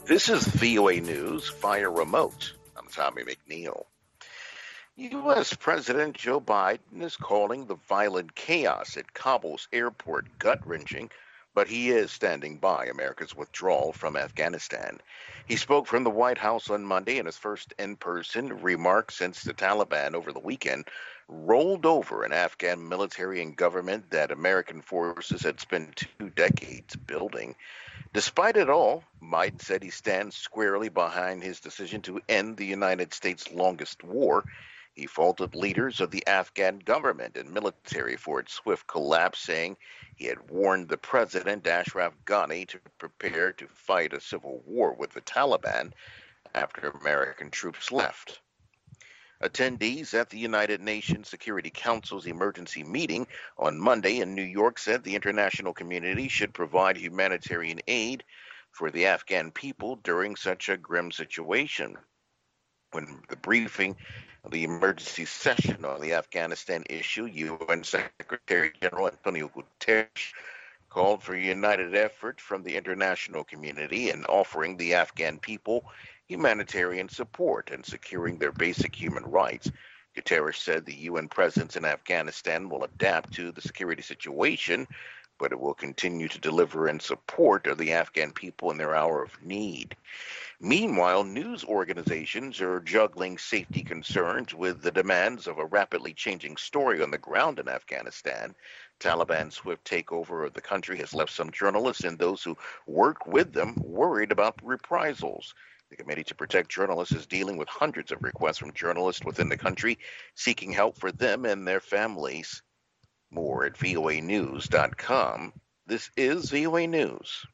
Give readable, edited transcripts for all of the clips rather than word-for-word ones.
This is VOA News via remote. I'm Tommy McNeil. U.S. President Joe Biden is calling the violent chaos at Kabul's airport gut-wrenching, but he is standing by America's withdrawal from Afghanistan. He spoke from the White House on Monday in his first in-person remarks since the Taliban over the weekend rolled over an Afghan military and government that American forces had spent 2 decades building. Despite it all, Biden said he stands squarely behind his decision to end the United States' longest war. He faulted leaders of the Afghan government and military for its swift collapse, saying he had warned the president, Ashraf Ghani, to prepare to fight a civil war with the Taliban after American troops left. Attendees at the United Nations Security Council's emergency meeting on Monday in New York said the international community should provide humanitarian aid for the Afghan people during such a grim situation. When the briefing of the emergency session on the Afghanistan issue, UN Secretary General Antonio Guterres called for a united effort from the international community in offering the Afghan people humanitarian support and securing their basic human rights. Guterres said the UN presence in Afghanistan will adapt to the security situation, but it will continue to deliver in support of the Afghan people in their hour of need. Meanwhile, news organizations are juggling safety concerns with the demands of a rapidly changing story on the ground in Afghanistan. Taliban's swift takeover of the country has left some journalists and those who work with them worried about reprisals. The Committee to Protect Journalists is dealing with hundreds of requests from journalists within the country seeking help for them and their families. More at voanews.com. This is VOA News.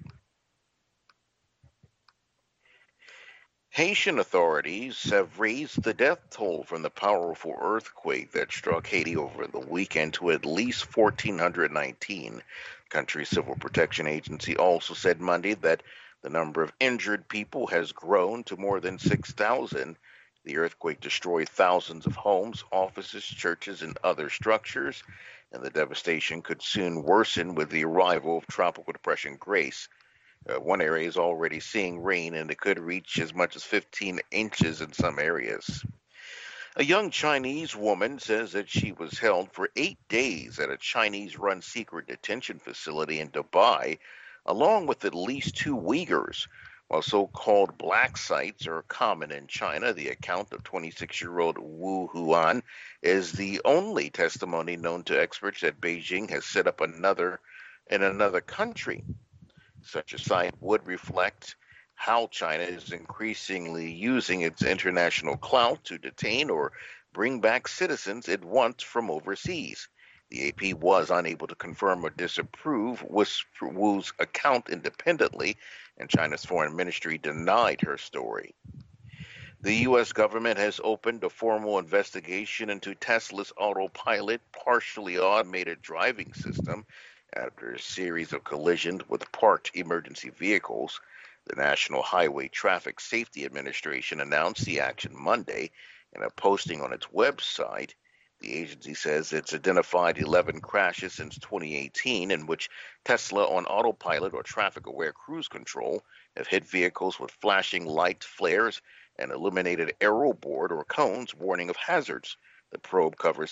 Haitian authorities have raised the death toll from the powerful earthquake that struck Haiti over the weekend to at least 1,419. The country's Civil Protection Agency also said Monday that the number of injured people has grown to more than 6,000. The earthquake destroyed thousands of homes, offices, churches, and other structures, and the devastation could soon worsen with the arrival of Tropical Depression Grace. One area is already seeing rain, and it could reach as much as 15 inches in some areas. A young Chinese woman says that she was held for 8 days at a Chinese-run secret detention facility in Dubai, along with at least 2 Uyghurs. While so-called black sites are common in China, the account of 26-year-old Wu Huan is the only testimony known to experts that Beijing has set up in another country. Such a site would reflect how China is increasingly using its international clout to detain or bring back citizens it wants from overseas. The AP was unable to confirm or disapprove Wu's account independently, and China's foreign ministry denied her story. The U.S. government has opened a formal investigation into Tesla's autopilot, partially automated driving system after a series of collisions with parked emergency vehicles. The National Highway Traffic Safety Administration announced the action Monday in a posting on its website. The agency says it's identified 11 crashes since 2018 in which Tesla on autopilot or traffic-aware cruise control have hit vehicles with flashing light flares and illuminated arrow board or cones warning of hazards. The probe covers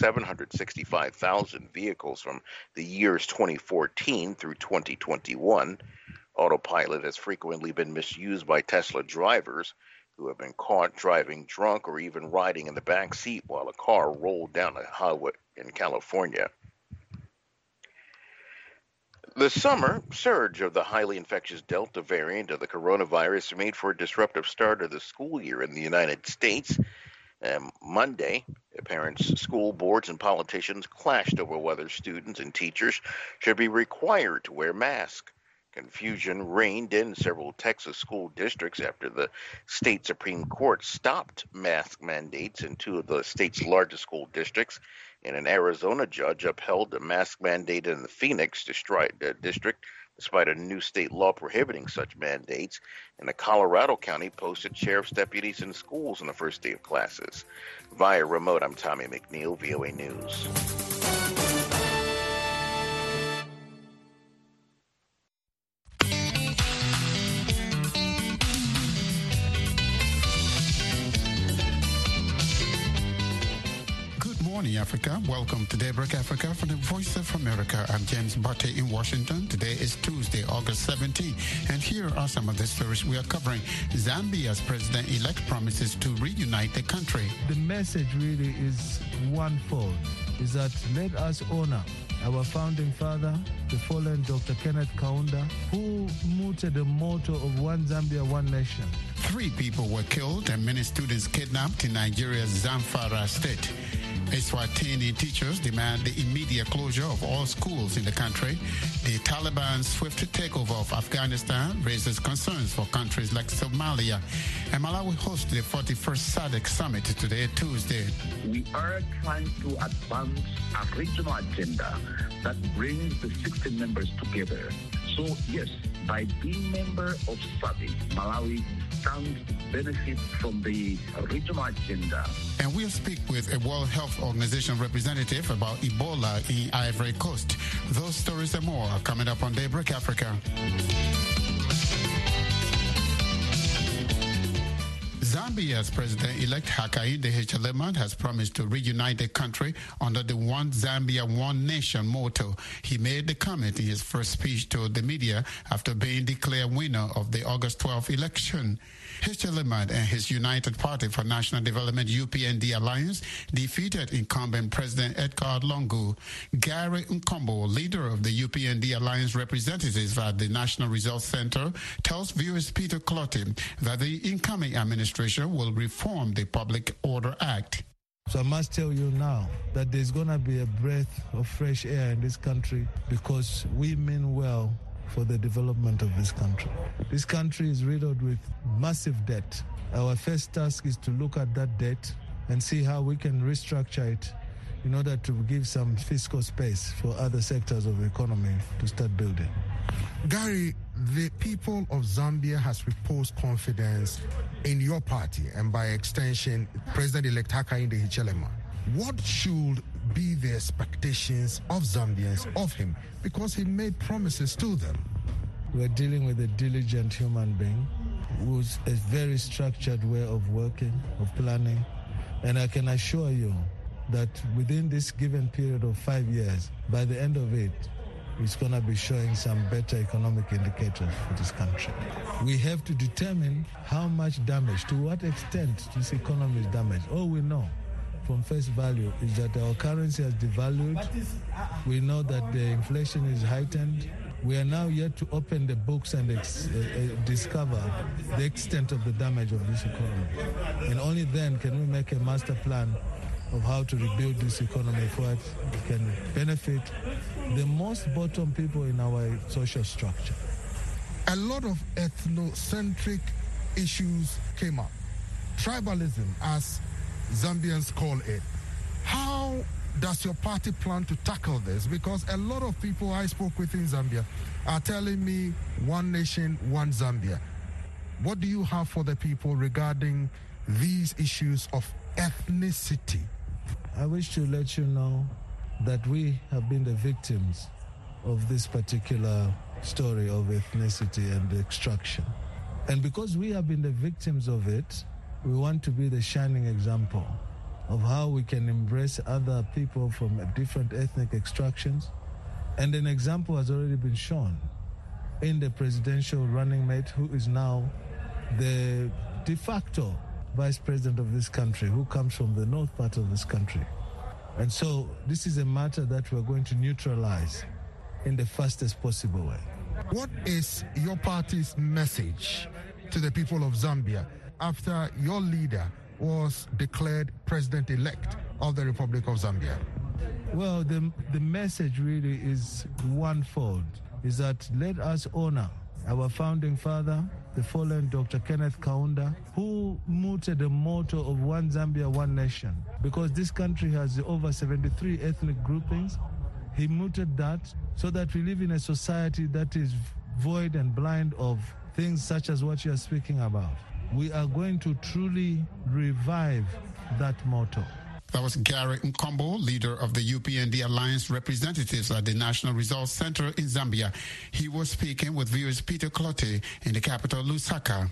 765,000 vehicles from the years 2014 through 2021. Autopilot has frequently been misused by Tesla drivers who have been caught driving drunk or even riding in the back seat while a car rolled down a highway in California. The summer surge of the highly infectious Delta variant of the coronavirus made for a disruptive start of the school year in the United States. Monday, parents, school boards, and politicians clashed over whether students and teachers should be required to wear masks. Confusion reigned in several Texas school districts after the state Supreme Court stopped mask mandates in 2 of the state's largest school districts, and an Arizona judge upheld a mask mandate in the Phoenix district despite a new state law prohibiting such mandates, and a Colorado county posted sheriff's deputies in schools on the first day of classes. Via remote, I'm Tommy McNeil, VOA News. Africa. Welcome to Daybreak Africa from the Voice of America. I'm James Barty in Washington. Today is Tuesday, August 17, and here are some of the stories we are covering. Zambia's president-elect promises to reunite the country. The message really is onefold, is that let us honor our founding father, the fallen Dr. Kenneth Kaunda, who mooted the motto of One Zambia, One Nation. 3 people were killed and many students kidnapped in Nigeria's Zamfara state. Eswatini teachers demand the immediate closure of all schools in the country. The Taliban's swift takeover of Afghanistan raises concerns for countries like Somalia. And Malawi hosts the 41st SADC summit today, Tuesday. We are trying to advance a regional agenda that brings the 16 members together. So, yes, by being member of SADC, Malawi stands to benefit from the regional agenda. And we'll speak with a World Health Organization representative about Ebola in Ivory Coast. Those stories and more are coming up on Daybreak Africa. Zambia's president-elect Hakainde Hichilema has promised to reunite the country under the One Zambia, One Nation motto. He made the comment in his first speech to the media after being declared winner of the August 12th election. Hichilema and his United Party for National Development UPND alliance defeated incumbent President Edgar Lungu. Gary Nkombo, leader of the UPND alliance representatives at the National Results Center, tells viewers Peter Clotty that the incoming administration will reform the Public Order Act. So I must tell you now that there's going to be a breath of fresh air in this country because we mean well for the development of this country. This country is riddled with massive debt. Our first task is to look at that debt and see how we can restructure it in order to give some fiscal space for other sectors of the economy to start building. Gary, the people of Zambia has reposed confidence in your party and by extension, President-elect Hakainde Hichilema. What should be the expectations of Zambians of him? Because he made promises to them. We're dealing with a diligent human being who's a very structured way of working, of planning. And I can assure you that within this given period of 5 years, by the end of it, it's going to be showing some better economic indicators for this country. We have to determine how much damage, to what extent this economy is damaged. All we know from face value is that our currency has devalued. We know that the inflation is heightened. We are now yet to open the books and discover the extent of the damage of this economy. And only then can we make a master plan of how to rebuild this economy for it can benefit the most bottom people in our social structure. A lot of ethnocentric issues came up. Tribalism, as Zambians call it. How does your party plan to tackle this? Because a lot of people I spoke with in Zambia are telling me one nation, one Zambia. What do you have for the people regarding these issues of ethnicity? I wish to let you know that we have been the victims of this particular story of ethnicity and extraction. And because we have been the victims of it, we want to be the shining example of how we can embrace other people from different ethnic extractions. And an example has already been shown in the presidential running mate, who is now the de facto vice president of this country, who comes from the north part of this country. And so this is a matter that we're going to neutralize in the fastest possible way. What is your party's message to the people of Zambia after your leader was declared president-elect of the Republic of Zambia? Well, the message really is onefold, is that let us honor our founding father, the fallen Dr. Kenneth Kaunda, who mooted the motto of One Zambia, One Nation. Because this country has over 73 ethnic groupings, he mooted that so that we live in a society that is void and blind of things such as what you are speaking about. We are going to truly revive that motto. That was Gary Nkombo, leader of the UPND Alliance representatives at the National Results Center in Zambia. He was speaking with viewers Peter Clotty in the capital, Lusaka.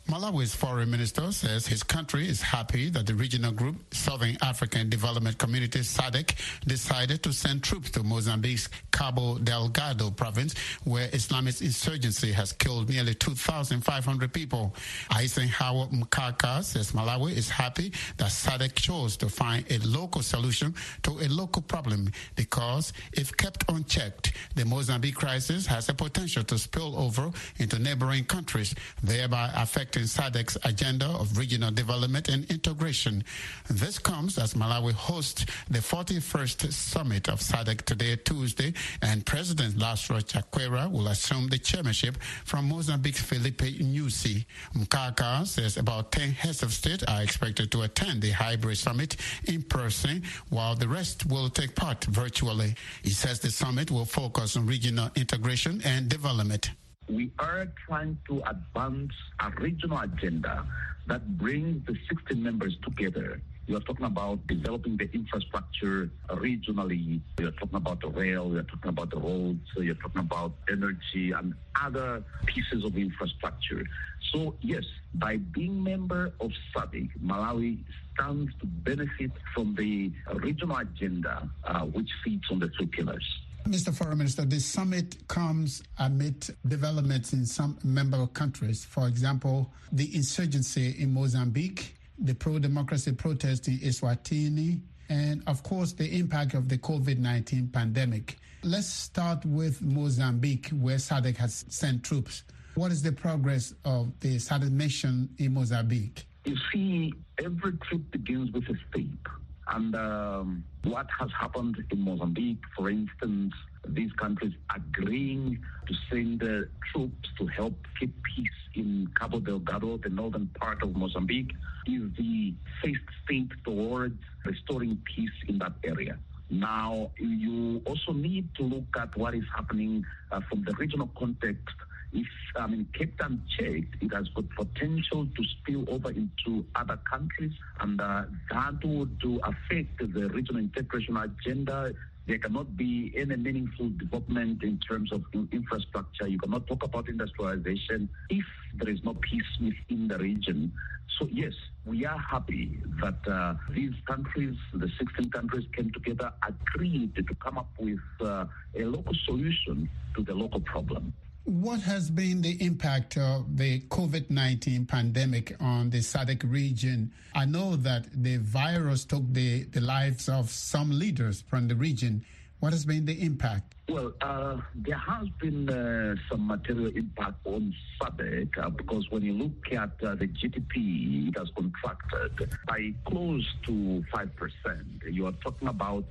Malawi's foreign minister says his country is happy that the regional group, Southern African Development Community, SADC, decided to send troops to Mozambique's Cabo Delgado province, where Islamist insurgency has killed nearly 2,500 people. Eisenhower Mkaka says Malawi is happy that SADC chose to find a local solution to a local problem because, if kept unchecked, the Mozambique crisis has a potential to spill over into neighboring countries, thereby affecting SADC's agenda of regional development and integration. This comes as Malawi hosts the 41st summit of SADC today, Tuesday, and President Lazarus Chakwera will assume the chairmanship from Mozambique's Felipe Nyusi. Mkaka says about 10 heads of state are expected to attend the hybrid summit in person, while the rest will take part virtually. He says the summit will focus on regional integration and development. We are trying to advance a regional agenda that brings the 16 members together. You are talking about developing the infrastructure regionally. You are talking about the rail. You are talking about the roads. You are talking about energy and other pieces of infrastructure. So, yes, by being member of SADC, Malawi stands to benefit from the regional agenda, which feeds on the three pillars. Mr. Foreign Minister, this summit comes amid developments in some member countries. For example, the insurgency in Mozambique, the pro-democracy protest in Eswatini, and of course the impact of the COVID-19 pandemic. Let's start with Mozambique, where SADC has sent troops. What is the progress of the SADC mission in Mozambique? You see, every trip begins with a step. And what has happened in Mozambique, for instance, these countries agreeing to send troops to help keep peace in Cabo Delgado, the northern part of Mozambique, is the first step towards restoring peace in that area. Now, you also need to look at what is happening from the regional context. If kept unchecked, it has got potential to spill over into other countries, and that would affect the regional integration agenda. There cannot be any meaningful development in terms of infrastructure. You cannot talk about industrialization if there is no peace within the region. So yes, we are happy that these countries, the 16 countries, came together, agreed to come up with a local solution to the local problem. What has been the impact of the COVID-19 pandemic on the SADC region? I know that the virus took the lives of some leaders from the region. What has been the impact? Well, there has been some material impact on SADC because when you look at the GDP, it has contracted by close to 5%. You are talking about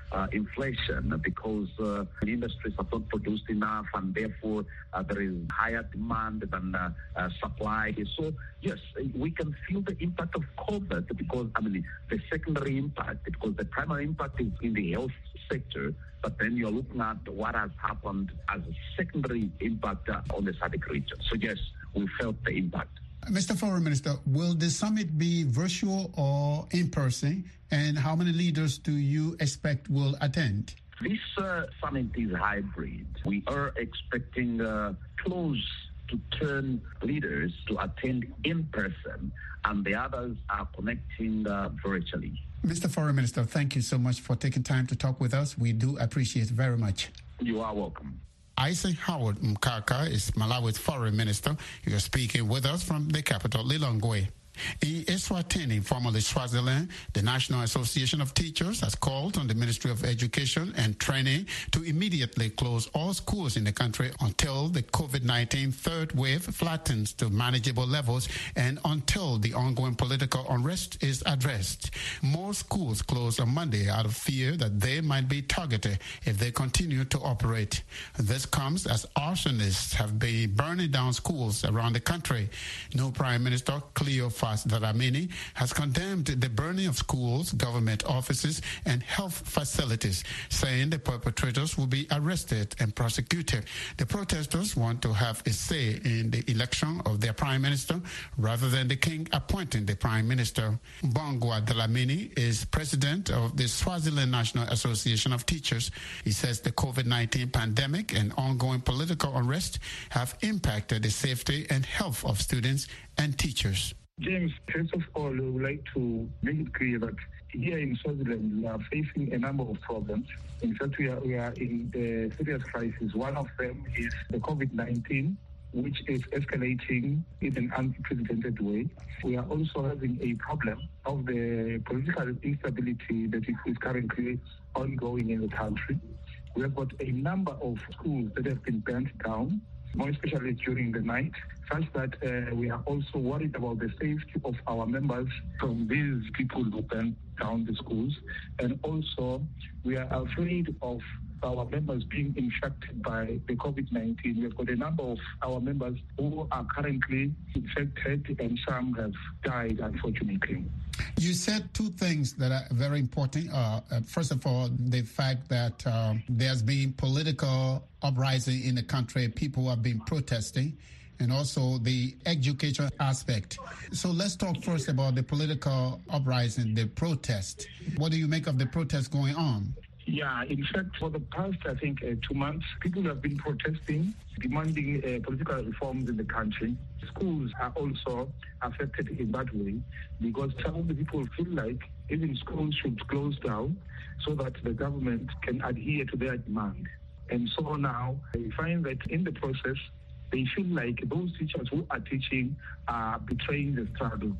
inflation because the industries have not produced enough, and therefore there is higher demand than supply. So yes, we can feel the impact of COVID because the secondary impact, because the primary impact is in the health sector, but then you're looking at what has happened as a secondary impact on the SADC region. So yes, we felt the impact. Mr. Foreign Minister, will the summit be virtual or in person? And how many leaders do you expect will attend? This summit is hybrid. We are expecting close to 10 leaders to attend in person, and the others are connecting virtually. Mr. Foreign Minister, thank you so much for taking time to talk with us. We do appreciate it very much. You are welcome. Eisenhower Mkaka is Malawi's foreign minister. You are speaking with us from the capital, Lilongwe. In Eswatini, formerly Swaziland, the National Association of Teachers has called on the Ministry of Education and Training to immediately close all schools in the country until the COVID-19 third wave flattens to manageable levels and until the ongoing political unrest is addressed. More schools closed on Monday out of fear that they might be targeted if they continue to operate. This comes as arsonists have been burning down schools around the country. No Prime Minister Cleo Abbas Dlamini has condemned the burning of schools, government offices, and health facilities, saying the perpetrators will be arrested and prosecuted. The protesters want to have a say in the election of their prime minister rather than the king appointing the prime minister. Bongwa Dlamini is president of the Swaziland National Association of Teachers. He says the COVID-19 pandemic and ongoing political unrest have impacted the safety and health of students and teachers. James, first of all, we would like to make it clear that here in Swaziland, we are facing a number of problems. In fact, we are in a serious crisis. One of them is the COVID-19, which is escalating in an unprecedented way. We are also having a problem of the political instability that is currently ongoing in the country. We have got a number of schools that have been burnt down, more especially during the night, such that we are also worried about the safety of our members from these people who burn down the schools. And also, we are afraid of our members being infected by the COVID-19. We have got a number of our members who are currently infected, and some have died, unfortunately. You said two things that are very important. First of all, the fact that there's been political uprising in the country, people have been protesting, and also the education aspect. So let's talk first about the political uprising, the protest. What do you make of the protest going on? Yeah, in fact, for the past, 2 months, people have been protesting, demanding political reforms in the country. Schools are also affected in that way because some of the people feel like even schools should close down so that the government can adhere to their demand. And so now they find that in the process, they feel like those teachers who are teaching are betraying the struggle.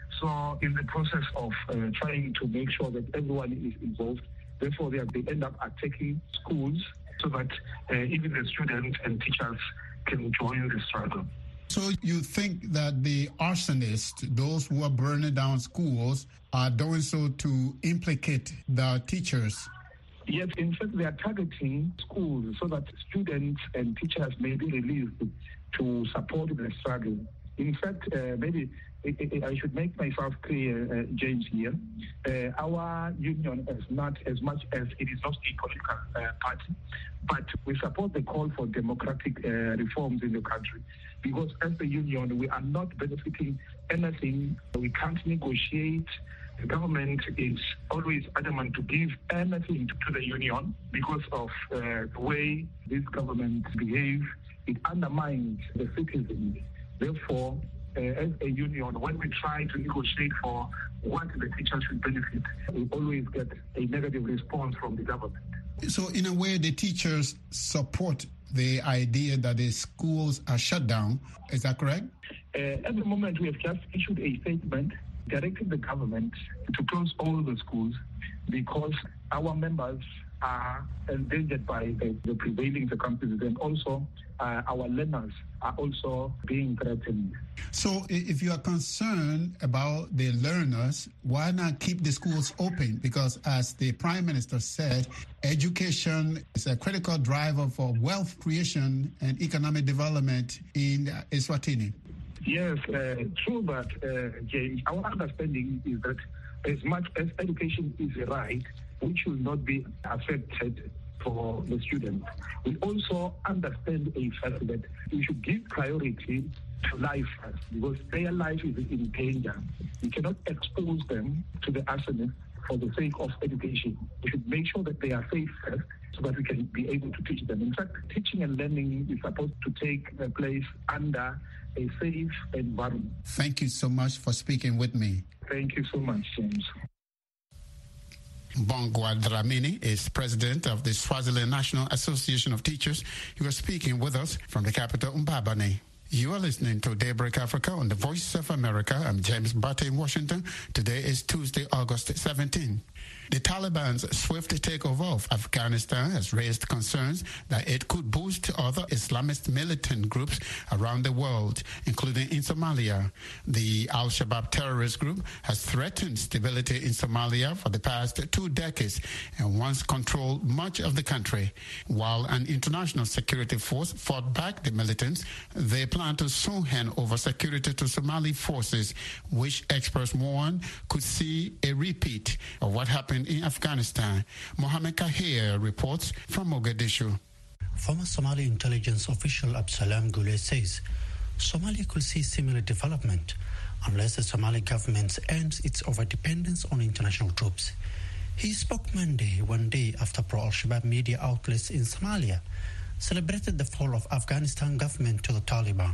So in the process of trying to make sure that everyone is involved, therefore, they end up attacking schools so that even the students and teachers can join the struggle. So you think that the arsonists, those who are burning down schools, are doing so to implicate the teachers? Yes, in fact, they are targeting schools so that students and teachers may be released to support the struggle. In fact, maybe I should make myself clear, James, here. Our union is not as much as it is not a political party, but we support the call for democratic reforms in the country. Because as the union, we are not benefiting anything. We can't negotiate. The government is always adamant to give anything to the union because of the way this government behaves. It undermines the citizens. Therefore, as a union, when we try to negotiate for what the teachers should benefit, we always get a negative response from the government. So in a way, the teachers support the idea that the schools are shut down. Is that correct? At the moment, we have just issued a statement directing the government to close all the schools because our members are endangered by the prevailing circumstances, and also our learners are also being threatened. So if you are concerned about the learners, why not keep the schools open? Because as the Prime Minister said, education is a critical driver for wealth creation and economic development in Eswatini. Yes, true, but James, our understanding is that as much as education is a right, which will not be affected for the students, we also understand a fact that we should give priority to life first because their life is in danger. We cannot expose them to the arsonists for the sake of education. We should make sure that they are safe first so that we can be able to teach them. In fact, teaching and learning is supposed to take place under a safe environment. Thank you so much for speaking with me. Thank you so much, James. Bongwa Dlamini is president of the Swaziland National Association of Teachers. He was speaking with us from the capital, Mbabane. You are listening to Daybreak Africa on the Voice of America. I'm James Bate in Washington. Today is Tuesday, August 17. The Taliban's swift takeover of Afghanistan has raised concerns that it could boost other Islamist militant groups around the world, including in Somalia. The Al-Shabaab terrorist group has threatened stability in Somalia for the past 2 decades and once controlled much of the country. While an international security force fought back the militants, they plan to soon hand over security to Somali forces, which experts warn could see a repeat of what happened in Afghanistan. Mohammed Kahir reports from Mogadishu. Former Somali intelligence official Absalam Gule says Somalia could see similar development unless the Somali government ends its overdependence on international troops. He spoke Monday, one day after pro-Al-Shabaab media outlets in Somalia celebrated the fall of Afghanistan government to the Taliban.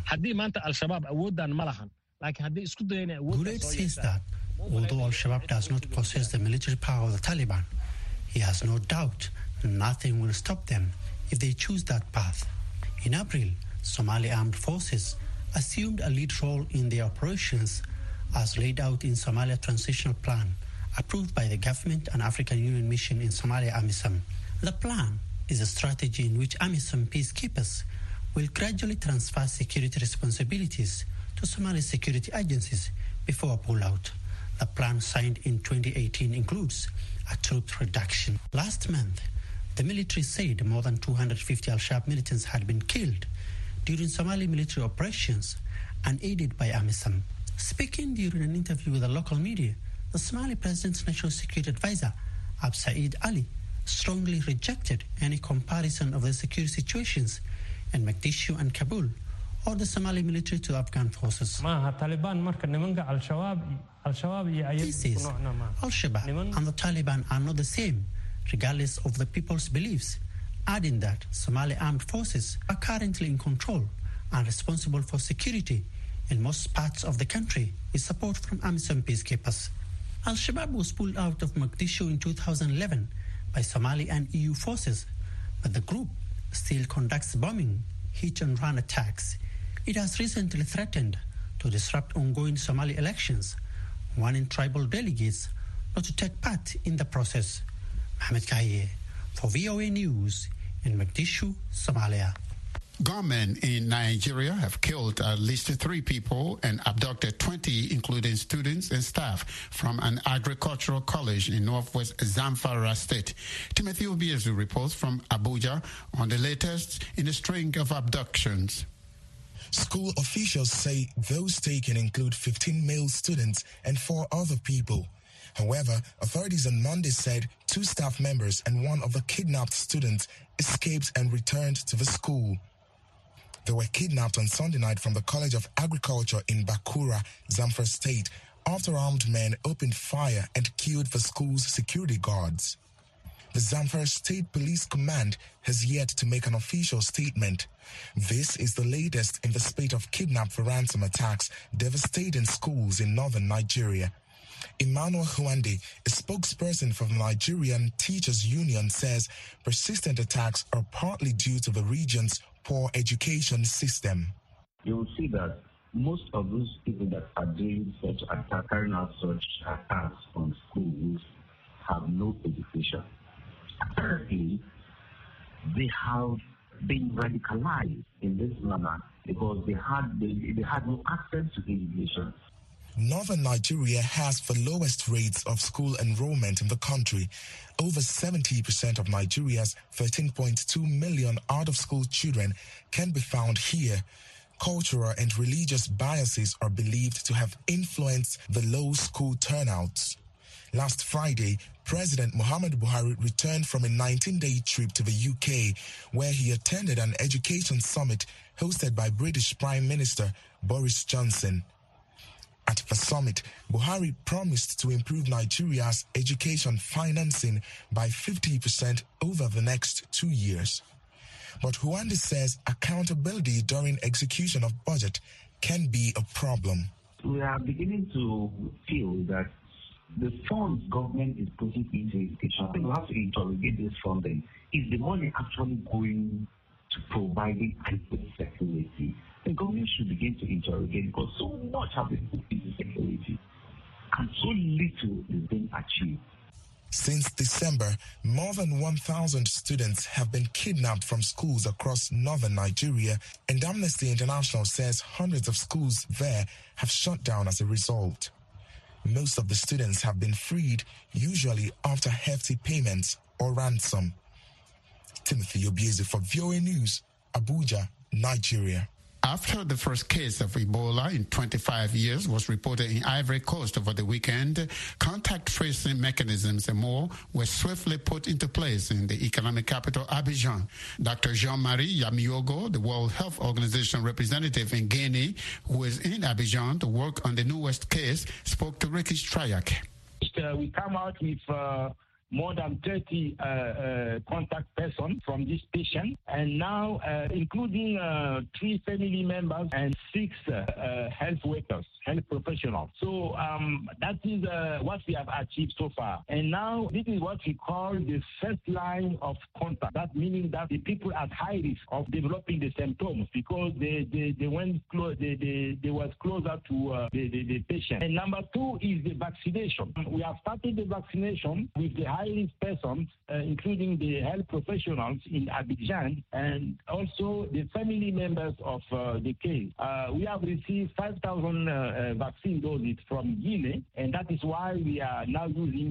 Guled says that although Al-Shabaab does not possess the military power of the Taliban, he has no doubt nothing will stop them if they choose that path. In April, Somali armed forces assumed a lead role in their operations as laid out in Somalia Transitional Plan, approved by the government and African Union Mission in Somalia, AMISOM. The plan is a strategy in which AMISOM peacekeepers will gradually transfer security responsibilities to Somali security agencies before a pullout. The plan signed in 2018 includes a troop reduction. Last month, the military said more than 250 Al-Shabaab militants had been killed during Somali military operations and aided by AMISOM. Speaking during an interview with the local media, the Somali president's national security advisor, Absaid Ali, strongly rejected any comparison of the security situations in Mogadishu and Kabul or the Somali military to Afghan forces. He says Al-Shabaab and the Taliban are not the same, regardless of the people's beliefs, adding that Somali armed forces are currently in control and responsible for security in most parts of the country with support from AMISOM peacekeepers. Al-Shabaab was pulled out of Mogadishu in 2011 by Somali and EU forces, but the group still conducts bombing, hit-and-run attacks. It has recently threatened to disrupt ongoing Somali elections, warning tribal delegates not to take part in the process. Mohammed Kahir for VOA News in Mogadishu, Somalia. Gunmen in Nigeria have killed at least 3 people and abducted 20, including students and staff, from an agricultural college in northwest Zamfara state. Timothy Obiezu reports from Abuja on the latest in a string of abductions. School officials say those taken include 15 male students and 4 other people. However, authorities on Monday said 2 staff members and 1 of the kidnapped students escaped and returned to the school. They were kidnapped on Sunday night from the College of Agriculture in Bakura, Zamfara State, after armed men opened fire and killed the school's security guards. The Zamfara State Police Command has yet to make an official statement. This is the latest in the spate of kidnap for ransom attacks devastating schools in northern Nigeria. Emmanuel Huande, a spokesperson for the Nigerian Teachers Union, says persistent attacks are partly due to the region's poor education system. You will see that most of those people that are doing such attacks, carrying out such attacks on schools, have no education. Apparently, they have been radicalized in this manner because they had no access to education. Northern Nigeria has the lowest rates of school enrollment in the country. Over 70% of Nigeria's 13.2 million out-of-school children can be found here. Cultural and religious biases are believed to have influenced the low school turnouts. Last Friday, President Muhammadu Buhari returned from a 19-day trip to the UK, where he attended an education summit hosted by British Prime Minister Boris Johnson. At the summit, Buhari promised to improve Nigeria's education financing by 50% over the next 2 years. But Huande says accountability during execution of budget can be a problem. We are beginning to feel that the funds government is putting into education, we have to interrogate this funding. Is the money actually going to providing adequate security? The government should begin to interrogate because so much has been put into security and so little is being achieved. Since December, more than 1,000 students have been kidnapped from schools across northern Nigeria, and Amnesty International says hundreds of schools there have shut down as a result. Most of the students have been freed, usually after hefty payments or ransom. Timothy Obieze for VOA News, Abuja, Nigeria. After the first case of Ebola in 25 years was reported in Ivory Coast over the weekend, contact tracing mechanisms and more were swiftly put into place in the economic capital, Abidjan. Dr. Jean-Marie Yamiogo, the World Health Organization representative in Guinea, who is in Abidjan to work on the newest case, spoke to Ricky Strayak. We come out with more than 30 contact persons from this patient, and now including 3 family members and 6 health workers, health professionals. So that is what we have achieved so far. And now this is what we call the first line of contact. That meaning that the people at high risk of developing the symptoms because they went close, they was closer to the patient. And number 2 is the vaccination. We have started the vaccination with the high-risk persons, including the health professionals in Abidjan and also the family members of the case. We have received 5,000 vaccine doses from Guinea, and that is why we are now using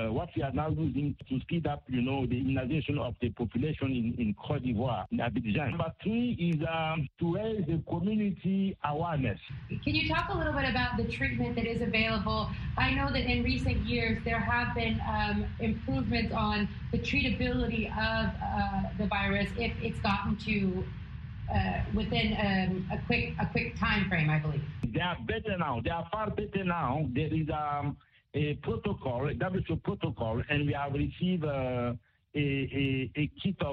to speed up, the immunization of the population in Côte d'Ivoire, in Abidjan. Number 3 is to raise the community awareness. Can you talk a little bit about the treatment that is available? I know that in recent years there have been improvements on the treatability of the virus if it's gotten to within a quick time frame, I believe. They are better now. They are far better now. There is a protocol, a WHO protocol, and we have received a kit of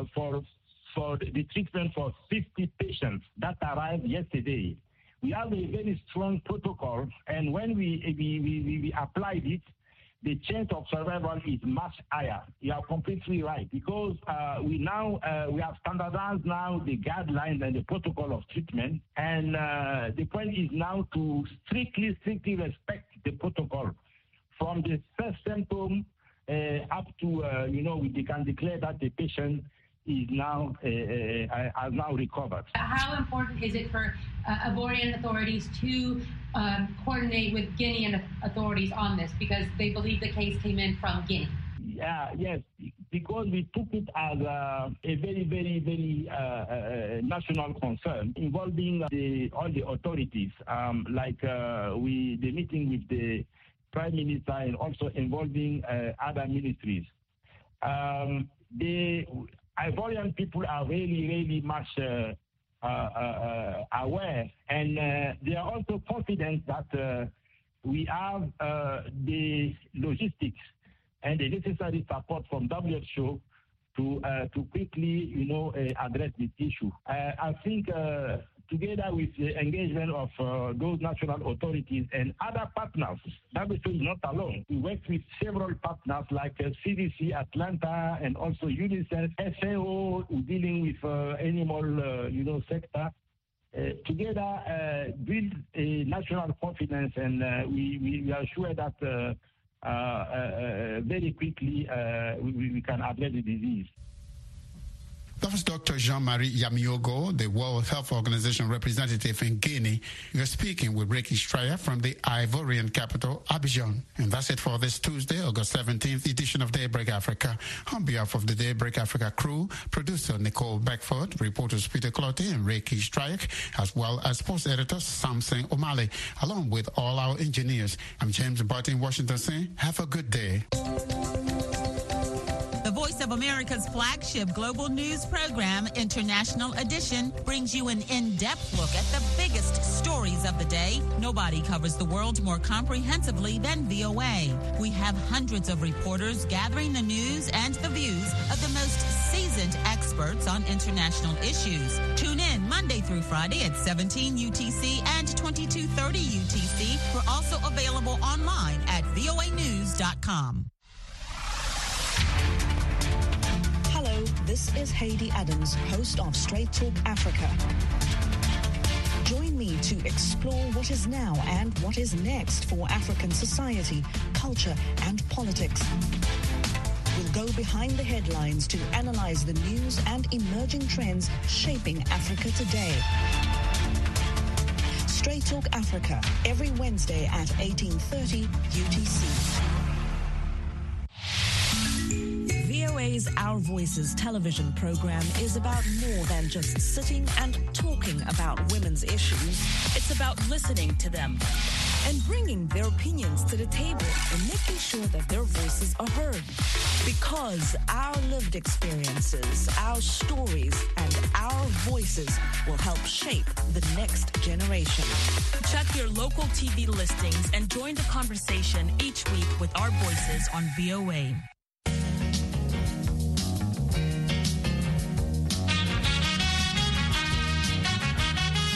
for the treatment for 50 patients that arrived yesterday. We have a very strong protocol, and when we applied it, the chance of survival is much higher. You are completely right, because we have standardized now the guidelines and the protocol of treatment, and the point is now to strictly respect the protocol from the first symptom up to we can declare that the patient is now has now recovered. How important is it for Ivorian authorities to coordinate with Guinean authorities on this, because they believe the case came in from Guinea? Yes, because we took it as a very, very, very national concern involving all the authorities, like the meeting with the Prime Minister and also involving other ministries. The Ivorian people are really, really much aware, and they are also confident that we have the logistics and the necessary support from WHO to quickly, address this issue. I think together with the engagement of those national authorities and other partners, WHO is not alone. We work with several partners like CDC, Atlanta, and also UNICEF, FAO, dealing with animal, sector. Together, build a national confidence, and we are sure that very quickly we can address the disease. That was Dr. Jean-Marie Yamiogo, the World Health Organization representative in Guinea. You're speaking with Ricky Strayak from the Ivorian capital, Abidjan. And that's it for this Tuesday, August 17th edition of Daybreak Africa. On behalf of the Daybreak Africa crew, producer Nicole Beckford, reporters Peter Clottey and Ricky Strayak, as well as sports editor Samson O'Malley, along with all our engineers. I'm James Barton in Washington saying, have a good day. The Voice of America's flagship global news program, International Edition, brings you an in-depth look at the biggest stories of the day. Nobody covers the world more comprehensively than VOA. We have hundreds of reporters gathering the news and the views of the most seasoned experts on international issues. Tune in Monday through Friday at 17 UTC and 2230 UTC. We're also available online at voanews.com. Hello, this is Haiti Adams, host of Straight Talk Africa. Join me to to explore what is now and what is next for African society, culture, and politics. We'll go behind the headlines to analyze the news and emerging trends shaping Africa today. Straight Talk Africa, every Wednesday at 18:30 UTC. VOA's Our Voices television program is about more than just sitting and talking about women's issues. It's about listening to them and bringing their opinions to the table and making sure that their voices are heard. Because our lived experiences, our stories, and our voices will help shape the next generation. Check your local TV listings and join the conversation each week with Our Voices on VOA.